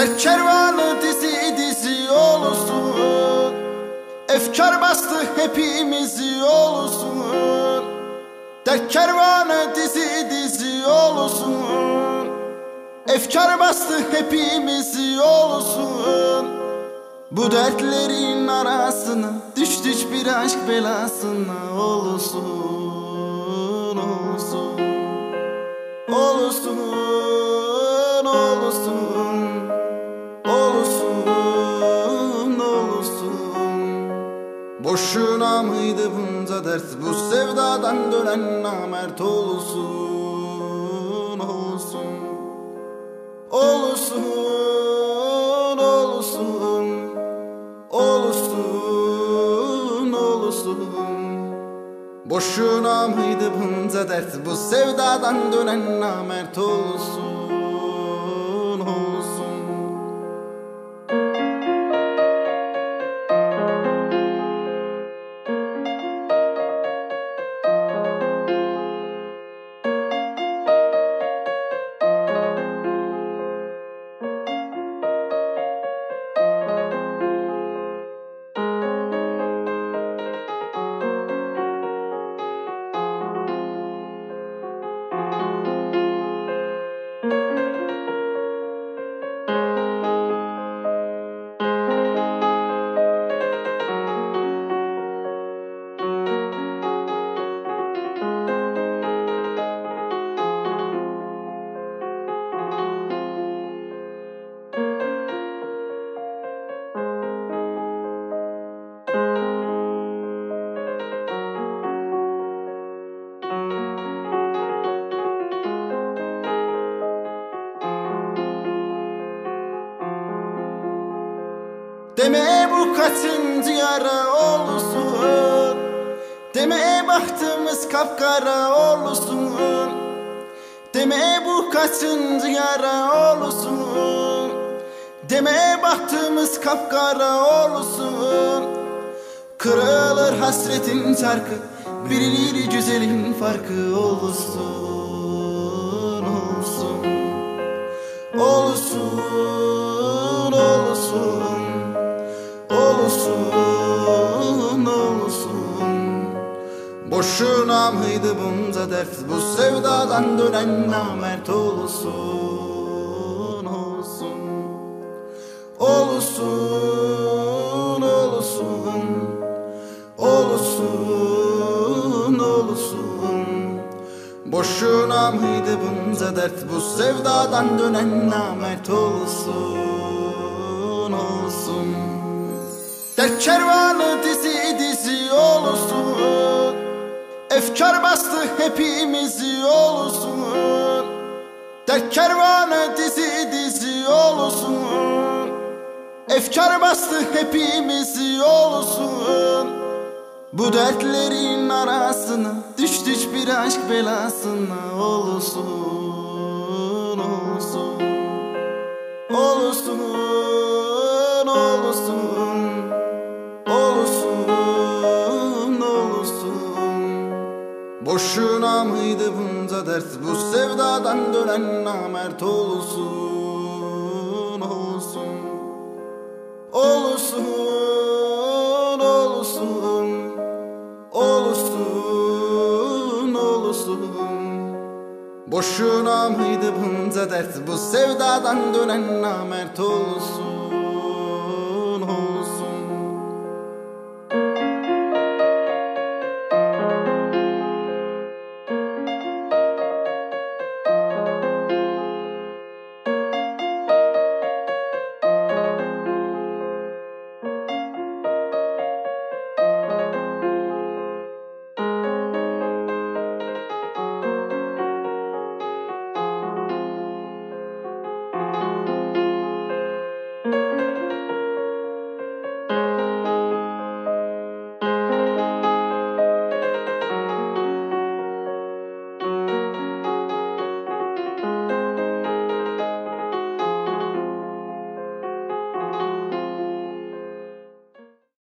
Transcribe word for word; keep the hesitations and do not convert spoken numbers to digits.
Dert kervanı dizi dizi olsun, efkar bastı hepimizi olsun. Dert kervanı dizi dizi olsun, efkar bastı hepimizi olsun. Bu dertlerin arasına düştük bir aşk belasına olsun, olsun, olsun, olsun, olsun, olsun. Boşuna mıydı bunca dert, bu sevdadan dönen namert olsun, olsun, olsun, olsun, olsun, olsun. Boşuna mıydı bunca dert, bu sevdadan dönen namert olsun, olsun. Deme bu kaçıncı yara olsun, deme bahtımız kapkara olsun, deme bu kaçıncı yara olsun, deme bahtımız kapkara olsun. Kırılır hasretin çarkı, birileri güzelin farkı olsun, olsun, olsun, olsun, olsun, olsun. Boşuna mıydı bunca dert, bu sevdadan dönen namert olsun, olsun, olsun, olsun, olsun, olsun. Boşuna mıydı bunca dert, bu sevdadan dönen namert olsun, olsun. Dert kervanı dizi dizi olsun, efkar bastı hepimizi olsun. Dert kervanı dizi dizi olsun, efkar bastı hepimizi olsun. Bu dertlerin arasına düştük bir aşk belasına olsun, olsun, olsun, olsun, olsun, olsun. Boşuna mıydı bunca dert, bu sevdadan dönen namert olsun, olsun, olsun, olsun, olsun, olsun. Boşuna mıydı bunca dert, bu sevdadan dönen namert olsun.